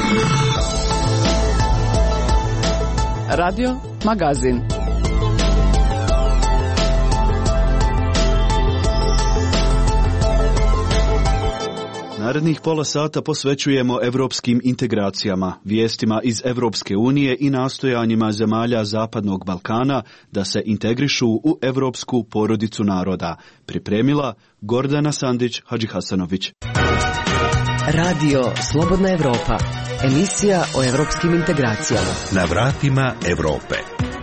Radio Magazin. Narednih pola sata posvećujemo evropskim integracijama, vijestima iz Evropske unije i nastojanjima zemalja Zapadnog Balkana da se integrišu u evropsku porodicu naroda. Pripremila Gordana Sandić-Hadžihasanović. Radio Slobodna Evropa. Emisija o evropskim integracijama. Na vratima Evrope.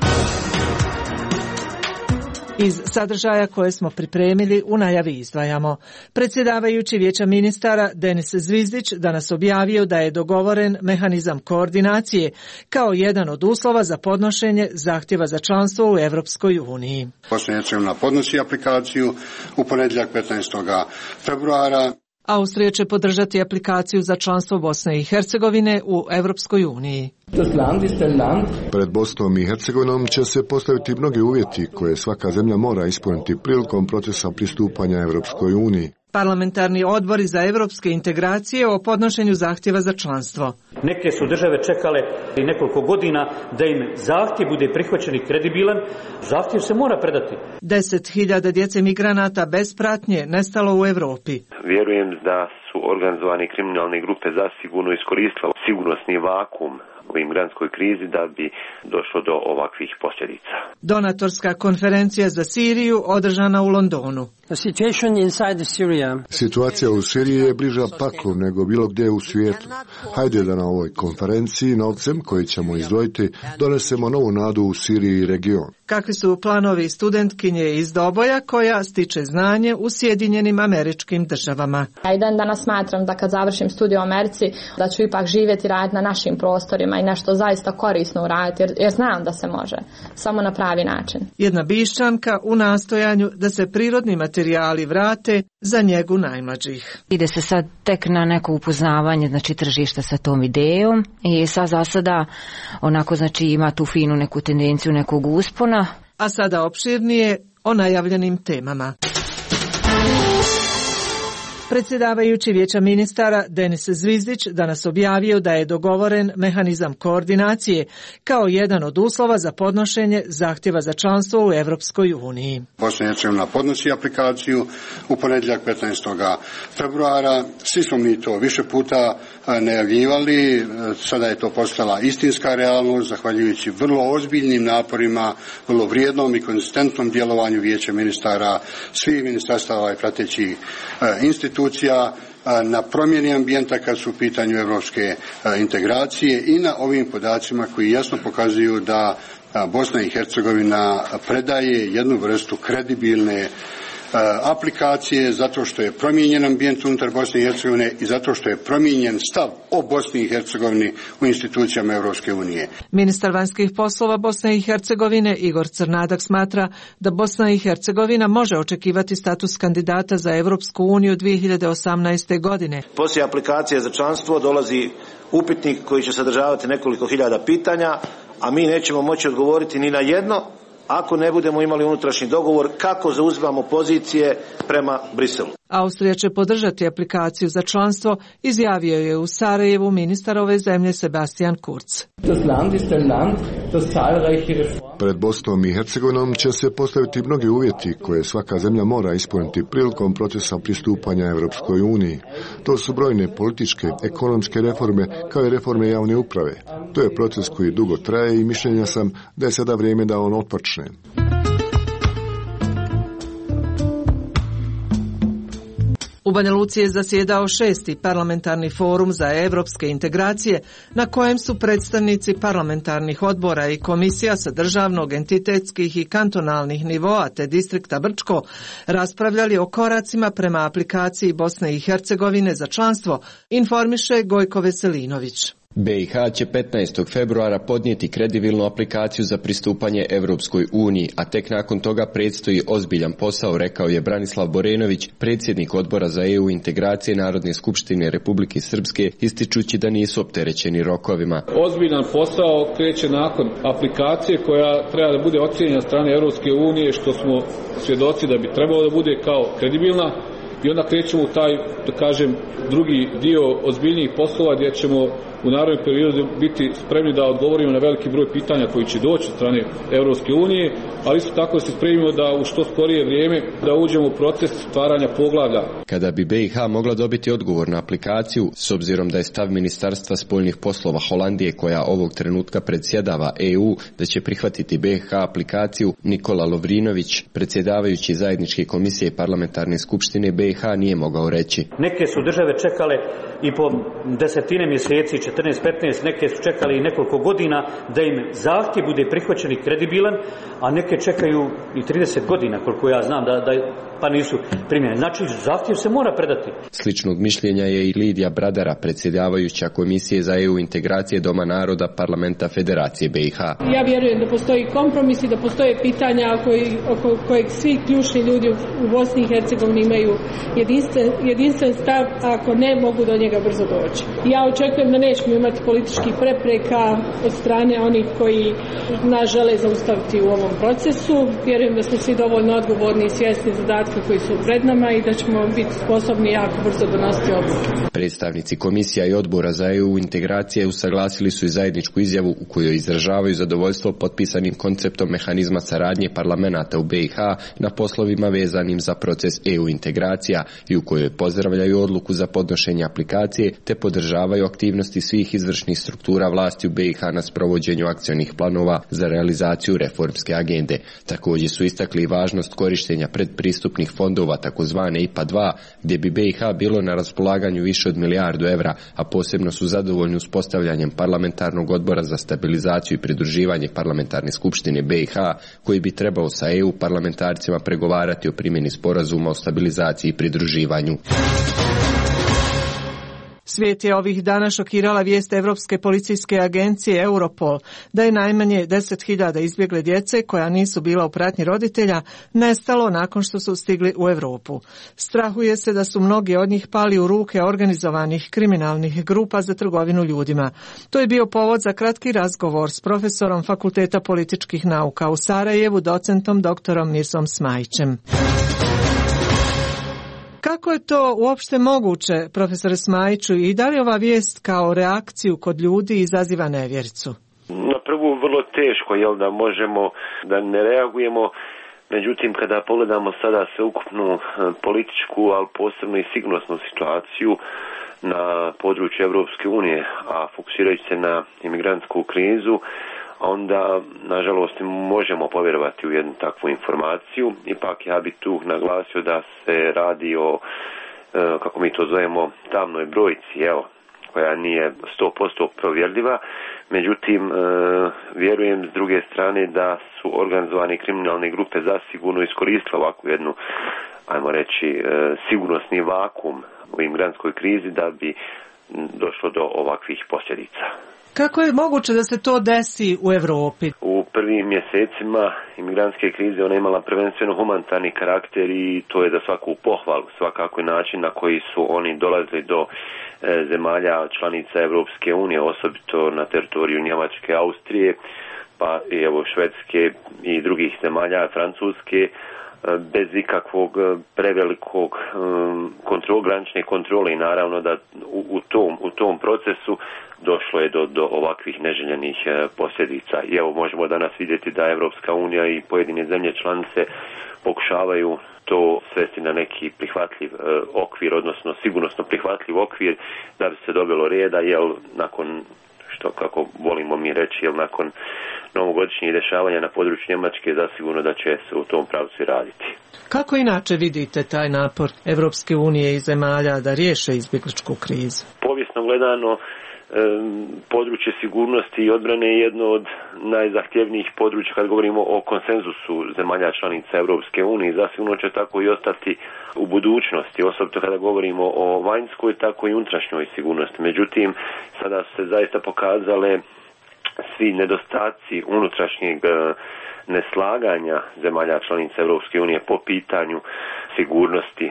Iz sadržaja koje smo pripremili u najavi izdvajamo. Predsjedavajući Vijeća ministara Denis Zvizdić danas objavio da je dogovoren mehanizam koordinacije kao jedan od uslova za podnošenje zahtjeva za članstvo u Evropskoj uniji. Bosna i Hercegovina podnosi aplikaciju u ponedjeljak 15. februara. Austrija će podržati aplikaciju za članstvo Bosne i Hercegovine u Evropskoj uniji. Pred Bosnom i Hercegovinom će se postaviti mnogi uvjeti koje svaka zemlja mora ispuniti prilikom procesa pristupanja Evropskoj uniji. Parlamentarni odbori za evropske integracije o podnošenju zahtjeva za članstvo. Neke su države čekale i nekoliko godina da im zahtjev bude prihvaćen i kredibilan. Zahtjev se mora predati. 10.000 djece migranata bez pratnje nestalo u Europi. Vjerujem da su organizovane kriminalne grupe zasigurno iskoristile sigurnosni vakuum u migrantskoj krizi da bi došlo do ovakvih posljedica. Donatorska konferencija za Siriju održana u Londonu. Situacija u Siriji je bliža paklu nego bilo gdje u svijetu. Hajde da na ovoj konferenciji novcem koji ćemo izdvojiti donesemo novu nadu u Siriji i region. Kakvi su planovi studentkinje iz Doboja koja stiče znanje u Sjedinjenim Američkim Državama? Ja i dan danas smatram da kad završim studij u Americi da ću ipak živjeti i raditi na našim prostorima i nešto zaista korisno uraditi jer znam da se može, samo na pravi način. Jedna Bišćanka u nastojanju da se prirodni materijali vrate za njegu najmlađih. Ide se sad tek na neko upoznavanje, znači tržišta sa tom idejom i sad za sada onako znači ima tu finu neku tendenciju nekog uspona. A sada opširnije o najavljenim temama. Predsjedavajući Vijeća ministara Denis Zvizdić danas objavio da je dogovoren mehanizam koordinacije kao jedan od uslova za podnošenje zahtjeva za članstvo u Evropskoj uniji. Bosna i Hercegovina podnosi aplikaciju u ponedjeljak 15. februara. Svi smo mi to više puta najavljivali, sada je to postala istinska realnost zahvaljujući vrlo ozbiljnim naporima, vrlo vrijednom i konzistentnom djelovanju Vijeća ministara, svih ministarstava i pratećih institucija na promjeni ambijenta kad su u pitanju evropske integracije i na ovim podacima koji jasno pokazuju da Bosna i Hercegovina predaje jednu vrstu kredibilne aplikacije zato što je promijenjen ambijent unutar Bosne i Hercegovine i zato što je promijenjen stav o Bosni i Hercegovini u institucijama Europske unije. Ministar vanjskih poslova Bosne i Hercegovine Igor Crnadak smatra da Bosna i Hercegovina može očekivati status kandidata za Europsku uniju 2018. godine. Poslije aplikacije za članstvo dolazi upitnik koji će sadržavati nekoliko hiljada pitanja, a mi nećemo moći odgovoriti ni na jedno ako ne budemo imali unutrašnji dogovor kako zauzimamo pozicije prema Briselu. Austrija će podržati aplikaciju za članstvo, izjavio je u Sarajevu ministar ove zemlje Sebastian Kurz. Pred Bosnom i Hercegovinom će se postaviti mnogi uvjeti koje svaka zemlja mora ispuniti prilikom procesa pristupanja Evropskoj uniji. To su brojne političke, ekonomske reforme kao i reforme javne uprave. To je proces koji dugo traje i mišljenja sam da je sada vrijeme da on otpočne. U Banja Luci je zasjedao 6. parlamentarni forum za evropske integracije na kojem su predstavnici parlamentarnih odbora i komisija sa državnog, entitetskih i kantonalnih nivoa te distrikta Brčko raspravljali o koracima prema aplikaciji Bosne i Hercegovine za članstvo, informiše Gojko Veselinović. BiH će 15. februara podnijeti kredibilnu aplikaciju za pristupanje Evropskoj uniji, a tek nakon toga predstoji ozbiljan posao, rekao je Branislav Borenović, predsjednik odbora za EU integracije Narodne skupštine Republike Srpske, ističući da nisu opterećeni rokovima. Ozbiljan posao kreće nakon aplikacije koja treba da bude ocjenjena strane Evropske unije, što smo svjedoci da bi trebalo da bude kao kredibilna i onda krećemo u taj, da kažem, drugi dio ozbiljnijih poslova gdje ćemo u narednom periodu biti spremni da odgovorimo na veliki broj pitanja koji će doći od strane Europske unije, ali isto tako se spremimo da u što skorije vrijeme da uđemo u proces stvaranja poglavlja. Kada bi BiH mogla dobiti odgovor na aplikaciju, s obzirom da je stav Ministarstva spoljnih poslova Holandije, koja ovog trenutka predsjedava EU, da će prihvatiti BiH aplikaciju, Nikola Lovrinović, predsjedavajući zajedničke komisije parlamentarne skupštine BiH, nije mogao reći. Neke su države čekale i po desetine mjeseci, 14-15, neke su čekali i nekoliko godina da im zahtjev bude prihvaćen i kredibilan, a neke čekaju i 30 godina, koliko ja znam, pa nisu primljene. Znači, zahtjev se mora predati. Sličnog mišljenja je i Lidija Bradara, predsjedavajuća Komisije za EU integracije Doma naroda Parlamenta Federacije BiH. Ja vjerujem da postoji kompromis i da postoje pitanja oko kojeg svi ključni ljudi u Bosni i Hercegovini imaju jedinstven stav, a ako ne, mogu do njega brzo doći. Ja očekujem da nećemo imati političkih prepreka od strane onih koji nas žele zaustaviti u ovom procesu. Vjerujem da smo svi dovoljno odgovorni i svjesni zadatka koji su pred nama i da ćemo biti sposobni jako brzo donositi odluke. Predstavnici komisija i odbora za EU integracije usaglasili su i zajedničku izjavu u kojoj izražavaju zadovoljstvo potpisanim konceptom mehanizma saradnje parlamenata u BiH na poslovima vezanim za proces EU integracija i u kojoj pozdravljaju odluku za podnošenje aplikacije te podržavaju aktivnosti svih izvršnih struktura vlasti u BiH na sprovođenju akcionih planova za realizaciju reformske agende. Također su istakli važnost korištenja predpristupnih fondova takozvane IPA 2, gdje bi BiH bilo na raspolaganju više od €1 milijardu, a posebno su zadovoljni uspostavljanjem parlamentarnog odbora za stabilizaciju i pridruživanje parlamentarne skupštine BiH, koji bi trebao sa EU parlamentarcima pregovarati o primjeni sporazuma o stabilizaciji i pridruživanju. Svijet je ovih dana šokirala vijest Europske policijske agencije Europol da je najmanje 10.000 izbjegle djece koja nisu bila u pratnji roditelja nestalo nakon što su stigli u Europu. Strahuje se da su mnogi od njih pali u ruke organizovanih kriminalnih grupa za trgovinu ljudima. To je bio povod za kratki razgovor s profesorom Fakulteta političkih nauka u Sarajevu, docentom doktorom Mirsom Smajićem. Kako je to uopšte moguće, profesore Smajiću, i da li ova vijest kao reakciju kod ljudi izaziva nevjericu? Na prvu vrlo teško, da možemo da ne reagujemo, međutim kada pogledamo sada sveukupnu političku, ali posebno i sigurnosnu situaciju na području Europske unije, a fokusirajući se na imigrantsku krizu, onda, nažalost, možemo povjerovati u jednu takvu informaciju. Ipak ja bih tu naglasio da se radi o, kako mi to zovemo, tamnoj brojci, koja nije 100% provjerljiva. Međutim, vjerujem s druge strane da su organizovane kriminalne grupe zasigurno iskoristile ovakvu jednu, ajmo reći, sigurnosni vakuum u imigrantskoj krizi da bi došlo do ovakvih posljedica. Kako je moguće da se to desi u Europi? U prvim mjesecima imigrantske krize ona je imala prvenstveno humanitarni karakter i to je za svaku pohvalu, svakako način na koji su oni dolazili do zemalja članica Europske unije, osobito na teritoriju Njemačke, Austrije, pa i Švedske i drugih zemalja, Francuske, bez ikakvog prevelikog granične kontrole i naravno da u tom procesu došlo je do ovakvih neželjenih posljedica. I možemo danas vidjeti da Europska unija i pojedine zemlje članice pokušavaju to svesti na neki prihvatljiv okvir, odnosno sigurnosno prihvatljiv okvir da bi se dobilo reda, nakon što, kako volimo mi reći, nakon novogodišnjih dešavanja na području Njemačke, zasigurno da će se u tom pravcu raditi. Kako inače vidite taj napor Europske unije i zemalja da riješe izbjegličku krizu? Povijesno gledano, područje sigurnosti i odbrane je jedno od najzahtjevnijih područja kad govorimo o konsenzusu zemalja članica Europske unije. Zasigurno će tako i ostati u budućnosti, osobito kada govorimo o vanjskoj, tako i unutrašnjoj sigurnosti. Međutim, sada su se zaista pokazale svi nedostaci unutrašnjeg neslaganja zemalja članica Europske unije po pitanju sigurnosti.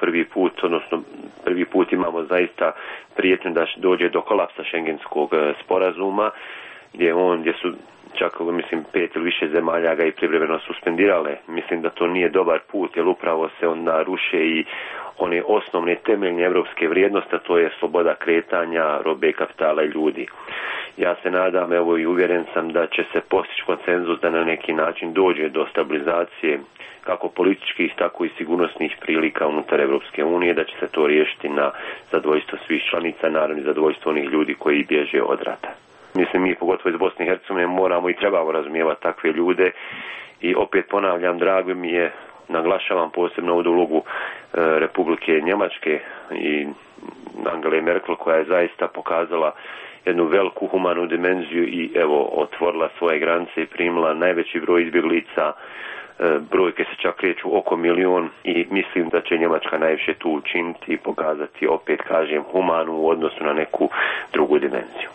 Prvi put imamo zaista prijetnju da dođe do kolapsa Schengenskog sporazuma, gdje su čak mislim 5 ili više zemalja ga i privremeno suspendirale. Mislim da to nije dobar put, jer upravo se onda ruše i one osnovne temeljne evropske vrijednosti, a to je sloboda kretanja, robe, kapitala i ljudi. Ja se nadam, evo i uvjeren sam da će se postići konsenzus da na neki način dođe do stabilizacije kako političkih, tako i sigurnosnih prilika unutar Evropske unije, da će se to riješiti na zadovoljstvo svih članica, naravno i zadovoljstvo onih ljudi koji bježe od rata. Mislim, mi pogotovo iz Bosne i Hercegovine moramo i trebamo razumijevati takve ljude i opet ponavljam, drago mi je, naglašavam posebno ovdje ulogu Republike Njemačke i Angele Merkel, koja je zaista pokazala jednu veliku humanu dimenziju i evo otvorila svoje granice i primila najveći broj izbjeglica. Brojke se čak kreću oko 1 milion i mislim da će Njemačka najviše tu učiniti i pokazati, opet kažem, humanu u odnosu na neku drugu dimenziju.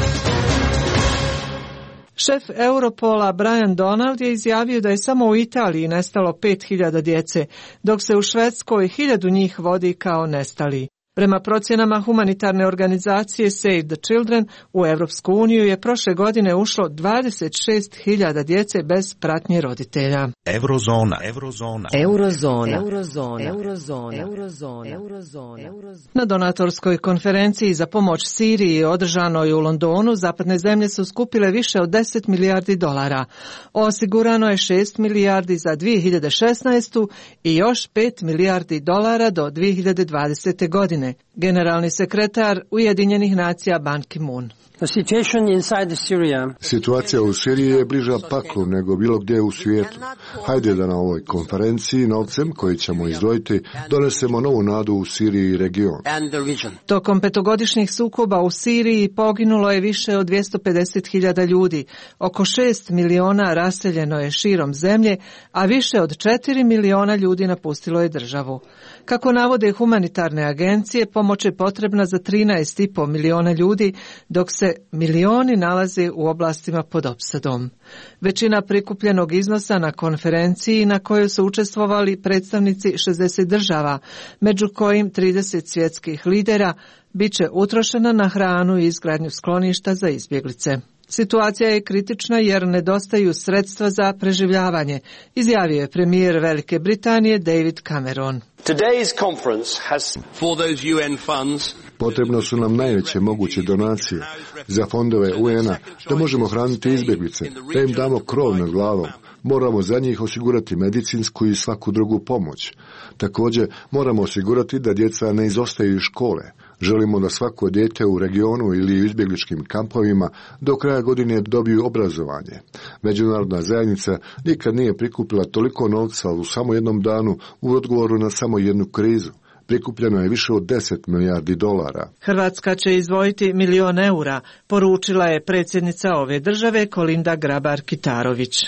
Šef Europola Brian Donald je izjavio da je samo u Italiji nestalo 5.000 djece, dok se u Švedskoj 1.000 njih vodi kao nestali. Prema procjenama humanitarne organizacije Save the Children, u Europsku uniju je prošle godine ušlo 26.000 djece bez pratnje roditelja. Na donatorskoj konferenciji za pomoć Siriji održanoj u Londonu, zapadne zemlje su skupile više od 10 milijardi dolara. Osigurano je 6 milijardi za 2016. i još 5 milijardi dolara do 2020. godine. Generalni sekretar Ujedinjenih nacija Ban Ki-moon. Situacija u Siriji je bliža paklu nego bilo gdje u svijetu. Hajde da na ovoj konferenciji novcem koji ćemo izdvojiti donesemo novu nadu u Siriji i region. Tokom 5-godišnjih sukoba u Siriji poginulo je više od 250.000 ljudi. Oko 6 miliona raseljeno je širom zemlje, a više od 4 miliona ljudi napustilo je državu. Kako navode humanitarne agencije, pomoć je potrebna za 13,5 miliona ljudi, dok se milioni nalaze u oblastima pod opsadom. Većina prikupljenog iznosa na konferenciji na kojoj su učestvovali predstavnici 60 država, među kojim 30 svjetskih lidera, bit će utrošena na hranu i izgradnju skloništa za izbjeglice. Situacija je kritična jer nedostaju sredstva za preživljavanje, izjavio je premijer Velike Britanije David Cameron. Potrebno su nam najveće moguće donacije za fondove UN-a da možemo hraniti izbjeglice, da im damo krov nad glavom. Moramo za njih osigurati medicinsku i svaku drugu pomoć. Također moramo osigurati da djeca ne izostaju iz škole. Želimo da svako dijete u regionu ili u izbjegličkim kampovima do kraja godine dobiju obrazovanje. Međunarodna zajednica nikad nije prikupila toliko novca u samo jednom danu u odgovoru na samo jednu krizu. Prikupljeno je više od 10 milijardi dolara. Hrvatska će izdvojiti 1 milion eura, poručila je predsjednica ove države Kolinda Grabar-Kitarović.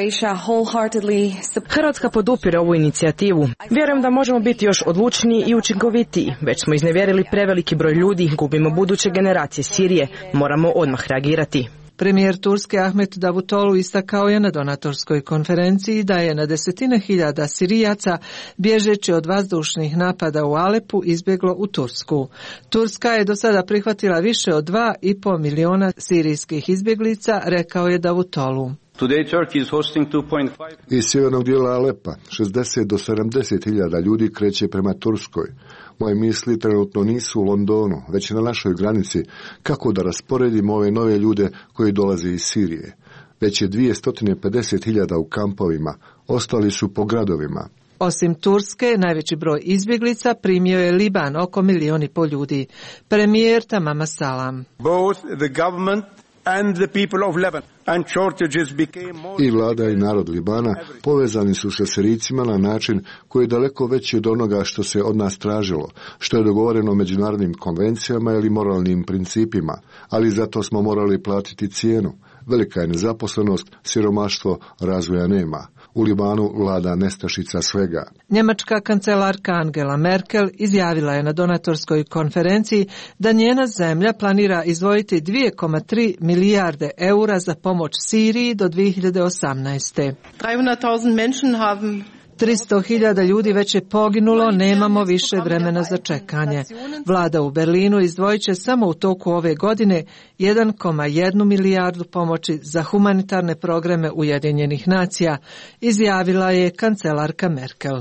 Hrvatska podupire ovu inicijativu. Vjerujem da možemo biti još odlučniji i učinkovitiji. Već smo iznevjerili preveliki broj ljudi, gubimo buduće generacije Sirije. Moramo odmah reagirati. Premijer Turske Ahmet Davutoglu istakao je na donatorskoj konferenciji da je na desetine hiljada Sirijaca bježeći od vazdušnih napada u Alepu izbjeglo u Tursku. Turska je do sada prihvatila više od 2,5 miliona sirijskih izbjeglica, rekao je Davutoglu. Iz sjevernog dijela Alepa 60 do 70 hiljada ljudi kreće prema Turskoj. Moje misli trenutno nisu u Londonu, već na našoj granici, kako da rasporedimo ove nove ljude koji dolaze iz Sirije. Već je 250 hiljada u kampovima, ostali su po gradovima. Osim Turske, najveći broj izbjeglica primio je Liban, oko 1,5 milijuna ljudi. Premijer Tamama Salam. I vlada i narod Libana povezani su sa Sirijcima na način koji je daleko veći od onoga što se od nas tražilo, što je dogovoreno međunarodnim konvencijama ili moralnim principima, ali zato smo morali platiti cijenu. Velika je nezaposlenost, siromaštvo, razvoja nema. U Libanu vlada nestašica svega. Njemačka kancelarka Angela Merkel izjavila je na donatorskoj konferenciji da njena zemlja planira izdvojiti 2,3 milijarde eura za pomoć Siriji do 2018. 300.000 ljudi već je poginulo, nemamo više vremena za čekanje. Vlada u Berlinu izdvojit će samo u toku ove godine 1,1 milijardu pomoći za humanitarne programe Ujedinjenih nacija, izjavila je kancelarka Merkel.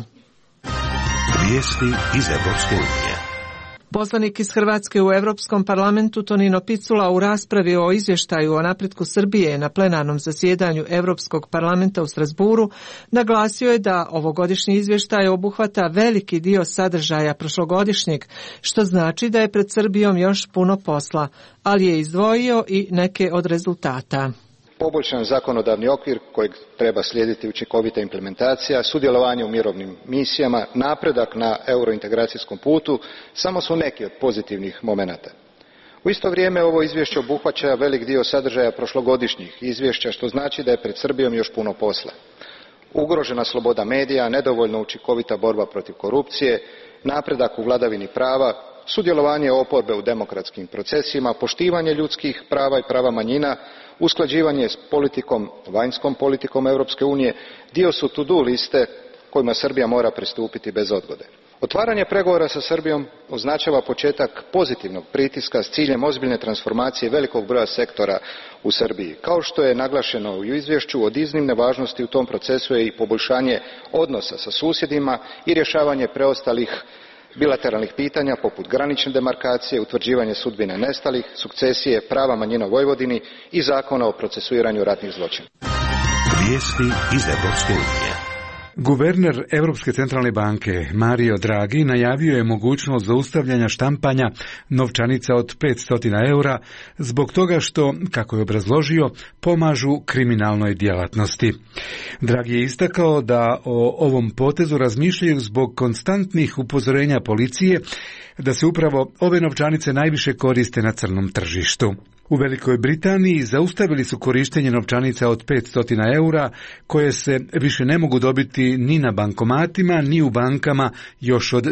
Vijesti iz Evropske unije. Poslanik iz Hrvatske u Europskom parlamentu Tonino Picula u raspravi o izvještaju o napretku Srbije na plenarnom zasjedanju Europskog parlamenta u Strasburu naglasio je da ovogodišnji izvještaj obuhvata veliki dio sadržaja prošlogodišnjeg, što znači da je pred Srbijom još puno posla, ali je izdvojio i neke od rezultata. Poboljšan zakonodavni okvir kojeg treba slijediti učinkovita implementacija, sudjelovanje u mirovnim misijama, napredak na eurointegracijskom putu samo su neki od pozitivnih momenata. U isto vrijeme ovo izvješće obuhvaća velik dio sadržaja prošlogodišnjih izvješća, što znači da je pred Srbijom još puno posla. Ugrožena sloboda medija, nedovoljno učinkovita borba protiv korupcije, napredak u vladavini prava, sudjelovanje oporbe u demokratskim procesima, poštivanje ljudskih prava i prava manjina, usklađivanje s politikom, vanjskom politikom Europske unije, dio su to-do liste kojima Srbija mora pristupiti bez odgode. Otvaranje pregovora sa Srbijom označava početak pozitivnog pritiska s ciljem ozbiljne transformacije velikog broja sektora u Srbiji. Kao što je naglašeno u izvješću, od iznimne važnosti u tom procesu je i poboljšanje odnosa sa susjedima i rješavanje preostalih bilateralnih pitanja poput granične demarkacije, utvrđivanje sudbine nestalih, sukcesije, prava manjina u Vojvodini i zakona o procesuiranju ratnih zločina. Vijesti iz Evropske unije. Guverner Europske centralne banke Mario Draghi najavio je mogućnost zaustavljanja štampanja novčanica od 500 eura zbog toga što, kako je obrazložio, pomažu kriminalnoj djelatnosti. Draghi je istakao da o ovom potezu razmišljaju zbog konstantnih upozorenja policije da se upravo ove novčanice najviše koriste na crnom tržištu. U Velikoj Britaniji zaustavili su korištenje novčanica od 500 eura koje se više ne mogu dobiti ni na bankomatima ni u bankama još od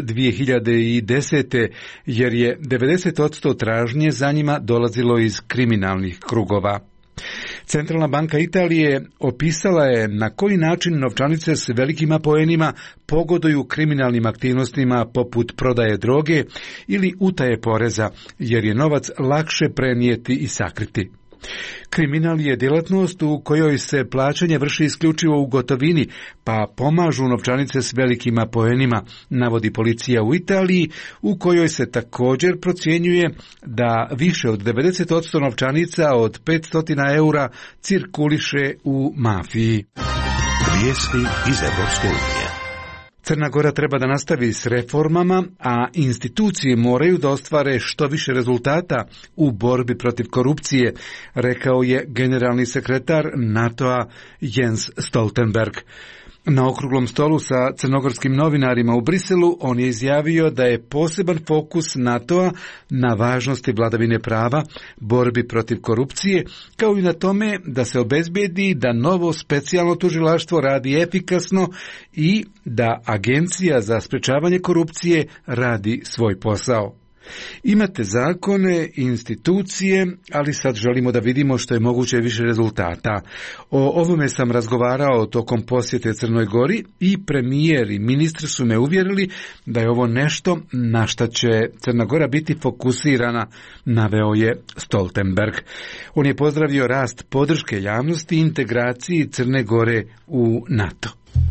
2010. jer je 90% tražnje za njima dolazilo iz kriminalnih krugova. Centralna banka Italije opisala je na koji način novčanice s velikim poenima pogoduju kriminalnim aktivnostima poput prodaje droge ili utaje poreza, jer je novac lakše prenijeti i sakriti. Kriminal je djelatnost u kojoj se plaćanje vrši isključivo u gotovini, pa pomažu novčanice s velikim poenima, navodi policija u Italiji, u kojoj se također procjenjuje da više od 90% novčanica od 500 eura cirkuliše u mafiji. Vijesti iz Evropske unije. Crna Gora treba da nastavi s reformama, a institucije moraju da ostvare što više rezultata u borbi protiv korupcije, rekao je generalni sekretar NATO-a Jens Stoltenberg. Na okruglom stolu sa crnogorskim novinarima u Briselu on je izjavio da je poseban fokus NATO-a na važnosti vladavine prava, borbi protiv korupcije, kao i na tome da se obezbijedi da novo specijalno tužilaštvo radi efikasno i da Agencija za sprečavanje korupcije radi svoj posao. Imate zakone, institucije, ali sad želimo da vidimo što je moguće više rezultata. O ovome sam razgovarao tokom posjete Crnoj Gori i premijer i ministri su me uvjerili da je ovo nešto na šta će Crna Gora biti fokusirana, naveo je Stoltenberg. On je pozdravio rast podrške javnosti i integraciji Crne Gore u NATO.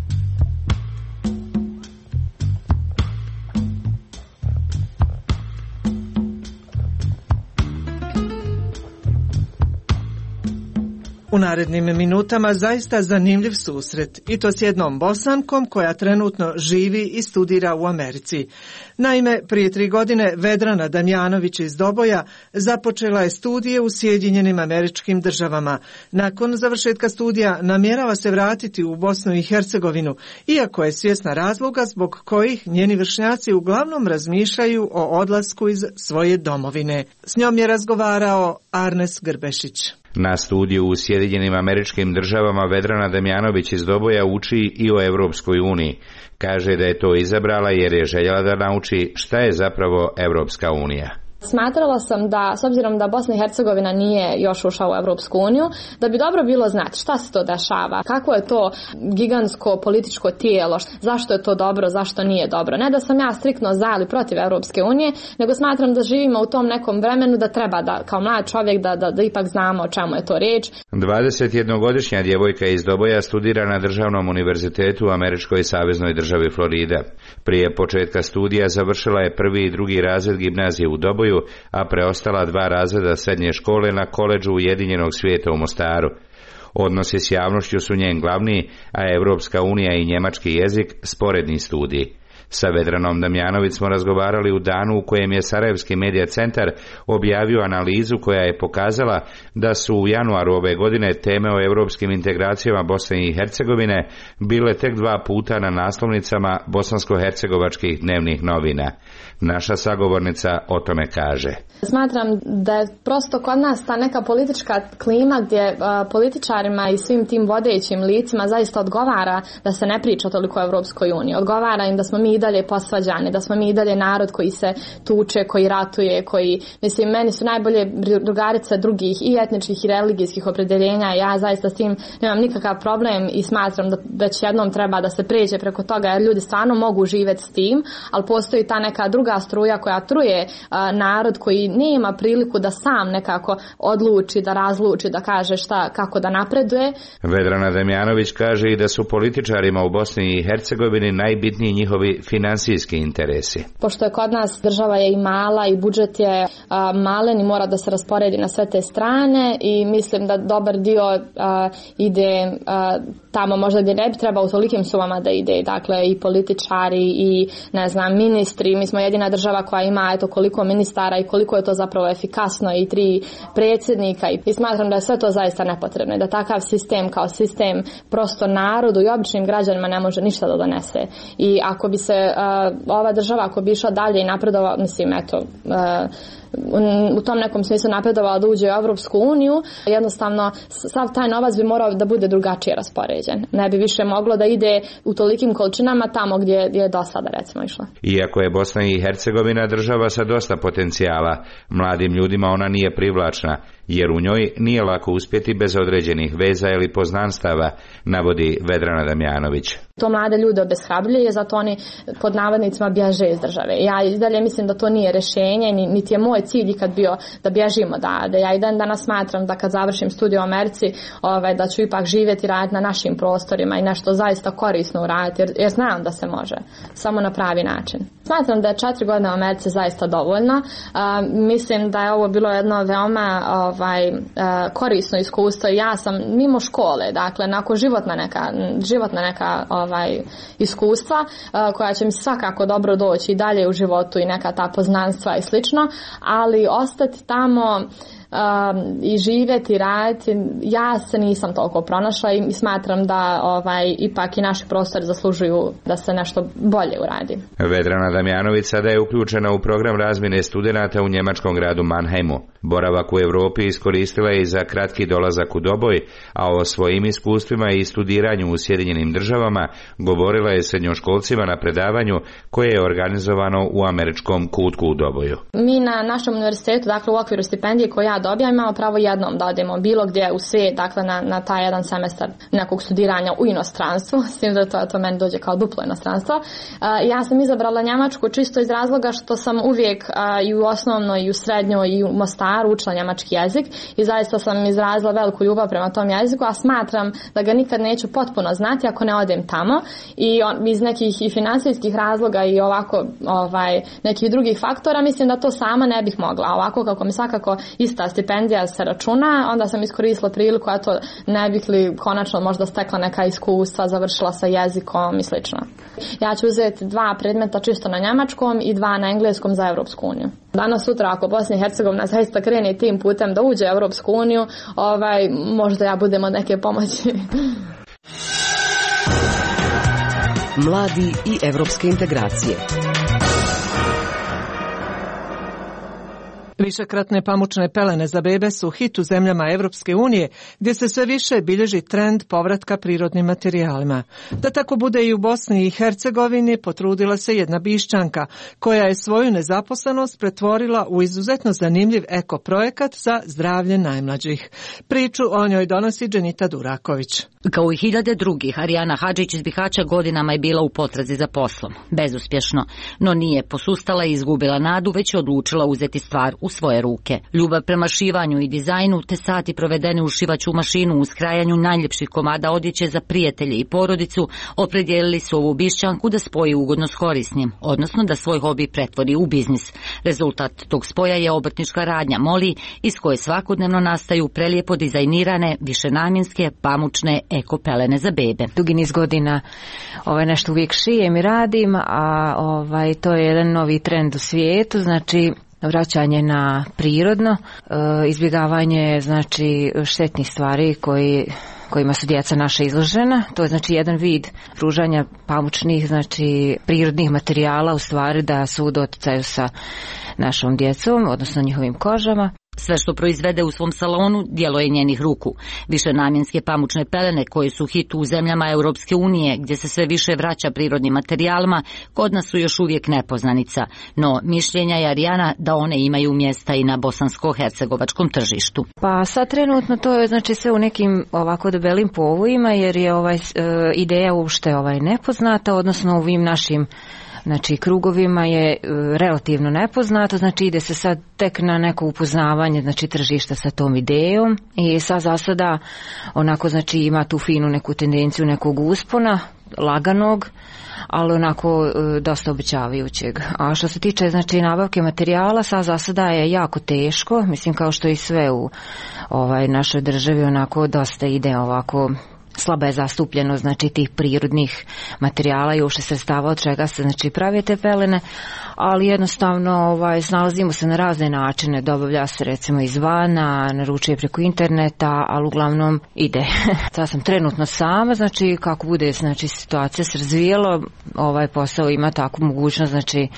U narednim minutama zaista zanimljiv susret, i to s jednom Bosankom koja trenutno živi i studira u Americi. Naime, prije 3 godine Vedrana Damjanović iz Doboja započela je studije u Sjedinjenim Američkim Državama. Nakon završetka studija namjerava se vratiti u Bosnu i Hercegovinu, iako je svjesna razloga zbog kojih njeni vršnjaci uglavnom razmišljaju o odlasku iz svoje domovine. S njom je razgovarao Arnes Grbešić. Na studiju u Sjedinjenim Američkim Državama Vedrana Damjanović iz Doboja uči i o Europskoj uniji. Kaže da je to izabrala jer je željela da nauči šta je zapravo Europska unija. Smatrala sam da, s obzirom da Bosna i Hercegovina nije još ušla u Evropsku uniju, da bi dobro bilo znati šta se to dešava, kako je to gigantsko političko tijelo, zašto je to dobro, zašto nije dobro. Ne da sam ja striktno za ili protiv Evropske unije, nego smatram da živimo u tom nekom vremenu da treba da, kao mlad čovjek, da ipak znamo o čemu je to riječ. 21-godišnja djevojka iz Doboja studira na Državnom univerzitetu u američkoj saveznoj državi Florida. Prije početka studija završila je 1. i 2. razred gimnazije u Doboju, a preostala 2 razreda srednje škole na koledžu Ujedinjenog svijeta u Mostaru. Odnosi s javnošću su njen glavni, a Evropska unija i njemački jezik sporedni studij. Sa Vedranom Damjanović smo razgovarali u danu u kojem je Sarajevski medija centar objavio analizu koja je pokazala da su u januaru ove godine teme o europskim integracijama Bosne i Hercegovine bile tek 2 puta na naslovnicama bosansko-hercegovačkih dnevnih novina. Naša sagovornica o tome kaže. Smatram da je prosto kod nas ta neka politička klima gdje političarima i svim tim vodećim licima zaista odgovara da se ne priča toliko o Evropskoj uniji. Odgovara im da smo mi i dalje posvađani, da smo mi i dalje narod koji se tuče, koji ratuje, koji, mislim, meni su najbolje drugarice drugih i etničkih i religijskih opredeljenja. Ja zaista s tim nemam nikakav problem i smatram da već jednom treba da se pređe preko toga, jer ljudi stvarno mogu živjeti s tim, ali postoji ta neka druga struja koja truje narod koji nema priliku da sam nekako odluči, da razluči, da kaže šta, kako da napreduje. Vedrana Damjanović kaže i da su političarima u Bosni i Hercegovini najbitniji njihovi finansijski interesi. Pošto je kod nas država je i mala i budžet je malen i mora da se rasporedi na sve te strane i mislim da dobar dio ide tamo možda gdje ne bi trebao u tolikim sumama da ide, dakle i političari i ne znam ministri. Mi smo jedina država koja ima eto koliko ministara i koliko je to zapravo efikasno i 3 predsjednika i smatram da je sve to zaista nepotrebno i da takav sistem kao sistem prosto narodu i običnim građanima ne može ništa da donese. I ako bi se ova država ako bi išla dalje i napredovala, mislim eto u tom nekom smislu napredovala da uđe u Evropsku uniju, jednostavno sav taj novac bi morao da bude drugačije raspoređen. Ne bi više moglo da ide u tolikim količinama tamo gdje je do sada recimo išla. Iako je Bosna i Hercegovina država sa dosta potencijala, mladim ljudima ona nije privlačna, jer u njoj nije lako uspjeti bez određenih veza ili poznanstava, navodi Vedrana Damjanović. To mlade ljude obeshrabljuje, zato oni pod navodnicima bježe iz države. Ja i dalje mislim da to nije rješenje, niti je moj cilj ikad bio da bježimo da ja i dan danas smatram da kad završim studij u Americi, da ću ipak živjeti i raditi na našim prostorima i nešto zaista korisno uraditi, jer znam da se može, samo na pravi način. Smatram da je 4 godine u Americi zaista dovoljno. Mislim da je ovo bilo jedno veoma korisno iskustvo. Ja sam mimo škole, dakle nakon životna neka iskustva koja će mi svakako dobro doći i dalje u životu i neka ta poznanstva i slično, ali ostati tamo i živjeti, raditi, ja se nisam toliko pronašla i smatram da ipak i naši prostori zaslužuju da se nešto bolje uradi. Vedrana Damjanović sada je uključena u program razmjene studenata u njemačkom gradu Mannheimu. Boravak u Europi iskoristila je i za kratki dolazak u Doboj, a o svojim iskustvima i studiranju u Sjedinjenim državama govorila je srednjoškolcima na predavanju koje je organizovano u američkom kutku u Doboju. Mi na našem univerzitetu, dakle u okviru stipendije koju ja dobijam, imamo pravo jednom da odemo bilo gdje u svijet, dakle na taj jedan semestar nekog studiranja u inostranstvu, s tim da to meni dođe kao duplo inostranstvo. Ja sam izabrala Njemačku čisto iz razloga što sam uvijek i u osnovnoj i u srednjoj i u Mostaru učila njemački jezik i zaista sam izrazila veliku ljubav prema tom jeziku, a smatram da ga nikad neću potpuno znati ako ne odem tamo i iz nekih i financijskih razloga i ovako nekih drugih faktora mislim da to sama ne bih mogla. Ovako kako mi svakako ista stipendija se računa, onda sam iskoristila priliku, a to ne bih li konačno možda stekla neka iskustva, završila sa jezikom i slično. Ja ću uzeti 2 predmeta čisto na njemačkom i 2 na engleskom za Evropsku uniju. Danas sutra ako Bosna i Hercegovina zaista krene tim putem da uđe u Evropsku uniju, možda ja budem od neke pomoći. Mladi i evropske integracije. Višekratne pamučne pelene za bebe su hit u zemljama Evropske unije, gdje se sve više bilježi trend povratka prirodnim materijalima. Da tako bude i u Bosni i Hercegovini, potrudila se jedna Bišćanka, koja je svoju nezaposlenost pretvorila u izuzetno zanimljiv ekoprojekat za zdravlje najmlađih. Priču o njoj donosi Dženita Duraković. Kao i hiljade drugih, Arijana Hadžić iz Bihaća godinama je bila u potrazi za poslom. Bezuspješno, no nije posustala i izgubila nadu, već je odlučila uzeti stvar u svoje ruke. Ljubav prema šivanju i dizajnu, te sati provedeni u šivaću mašinu u skrajanju najljepših komada odjeće za prijatelje i porodicu, opredijelili su ovu Bišćanku da spoji ugodno s korisnim, odnosno da svoj hobi pretvori u biznis. Rezultat tog spoja je obrtnička radnja Moli, iz koje svakodnevno nastaju prelijepo dizajnirane, višenamjenske, pamučne ekopelene za bebe. Dugi niz godina nešto uvijek šijem i radim, a to je jedan novi trend u svijetu, znači vraćanje na prirodno, izbjegavanje znači štetnih stvari kojima su djeca naša izložena. To je znači jedan vid pružanja pamučnih, znači prirodnih materijala, u stvari da su u doticaju sa našom djecom, odnosno njihovim kožama. Sve što proizvede u svom salonu djelo je njenih ruku. Višenamjenske pamučne pelene koje su hit u zemljama Europske unije, gdje se sve više vraća prirodnim materijalima, kod nas su još uvijek nepoznanica. No mišljenja je Arijana da one imaju mjesta i na bosansko-hercegovačkom tržištu. Pa sad trenutno to je znači sve u nekim ovako debelim povojima, jer je ideja uopšte nepoznata, odnosno u ovim našim krugovima je relativno nepoznato, znači ide se sad tek na neko upoznavanje tržišta sa tom idejom i sad za sada onako ima tu finu neku tendenciju nekog uspona, laganog, ali onako dosta obećavajućeg. A što se tiče nabavke materijala, sad za sada je jako teško, mislim kao što i sve u našoj državi onako dosta ide ovako slaba je zastupljenost tih prirodnih materijala i uopšte sredstava od čega se prave te pelene, ali jednostavno snalazimo se na razne načine, dobavlja se recimo izvana, naručuje preko interneta, ali uglavnom ide. Sad sam trenutno sama, kako bude situacija se razvijela, posao ima takvu mogućnost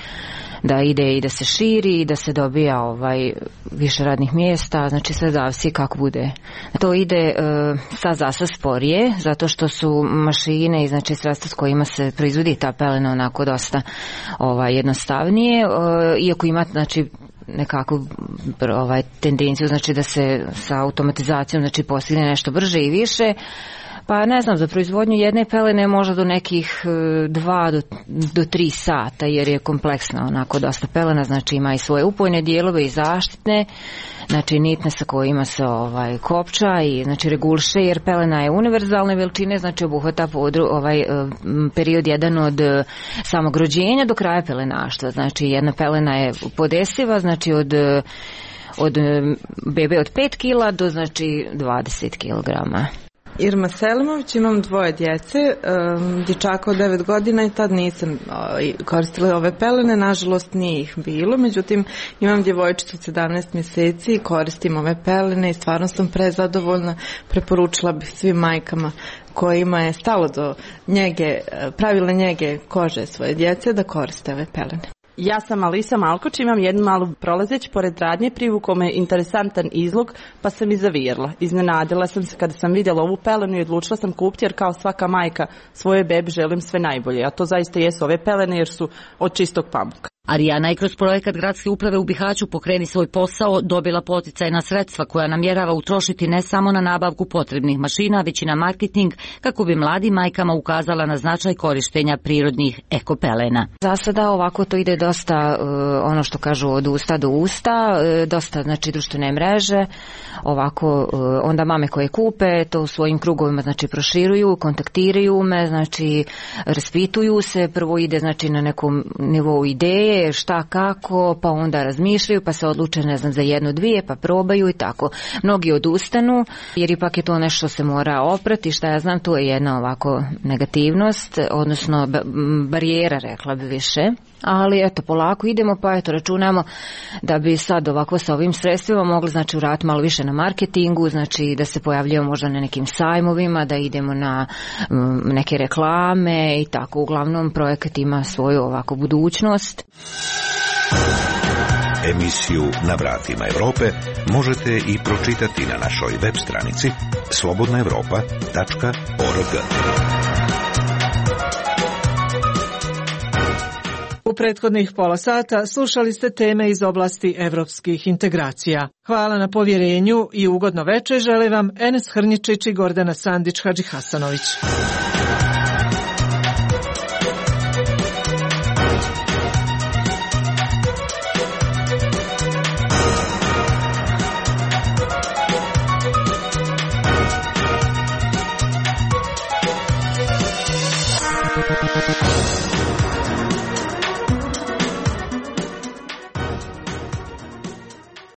da ide i da se širi i da se dobija više radnih mjesta, sve zavisi kako bude. To ide sad zasad sporije, zato što su mašine i sredstva s kojima se proizvodi ta pelena onako dosta jednostavnije, iako ima nekakvu tendenciju da se sa automatizacijom postigne nešto brže i više. Pa ne znam, za proizvodnju jedne pelene možda do nekih 2 do 3 sata, jer je kompleksna onako dosta pelena, ima i svoje upojne dijelove i zaštitne, nitne sa kojima se kopča i regulše, jer pelena je univerzalne veličine, obuhvata period jedan od samog rođenja do kraja pelenaštva, jedna pelena je podesiva, od bebe od 5 kila do 20 kilograma. Irma Selimović, imam 2 djece, dječaka od 9 godina i tad nisam koristila ove pelene, nažalost nije ih bilo, međutim imam djevojčicu 17 mjeseci i koristim ove pelene i stvarno sam prezadovoljna, preporučila bih svim majkama kojima je stalo do pravilne njege kože svoje djece da koriste ove pelene. Ja sam Alisa Malkoč, imam jednu malu prolazeć pored radnje, privukao me interesantan izlog, pa sam i zavirla. Iznenadila sam se kada sam vidjela ovu pelenu i odlučila sam kupiti, jer kao svaka majka svoje bebi želim sve najbolje, a to zaista jesu ove pelene jer su od čistog pamuka. Arijana je kroz projekat Gradske uprave u Bihaću Pokreni svoj posao dobila poticajna sredstva koja namjerava utrošiti ne samo na nabavku potrebnih mašina, već i na marketing kako bi mladim majkama ukazala na značaj korištenja prirodnih ekopelena. Za sada ovako to ide dosta, ono što kažu, od usta do usta, dosta društvene mreže, ovako onda mame koje kupe to u svojim krugovima proširuju, kontaktiraju me, raspituju se, prvo ide na nekom nivou ideje, šta kako, pa onda razmišljaju, pa se odluče za 1-2, pa probaju i tako. Mnogi odustanu, jer ipak je to nešto se mora oprati, šta ja znam, to je jedna ovako negativnost, odnosno barijera, rekla bi više. Ali polako idemo, pa računamo da bi sad ovako sa ovim sredstvima mogli uraditi malo više na marketingu, da se pojavljujemo možda na nekim sajmovima, da idemo na neke reklame i tako. Uglavnom projekat ima svoju ovako budućnost. Emisiju Na vratima Europe možete i pročitati na našoj web stranici slobodnaevropa.org. U prethodnih pola sata slušali ste teme iz oblasti evropskih integracija. Hvala na povjerenju i ugodno večer žele vam Enes Hrnjičić i Gordana Sandić Hadžihasanović.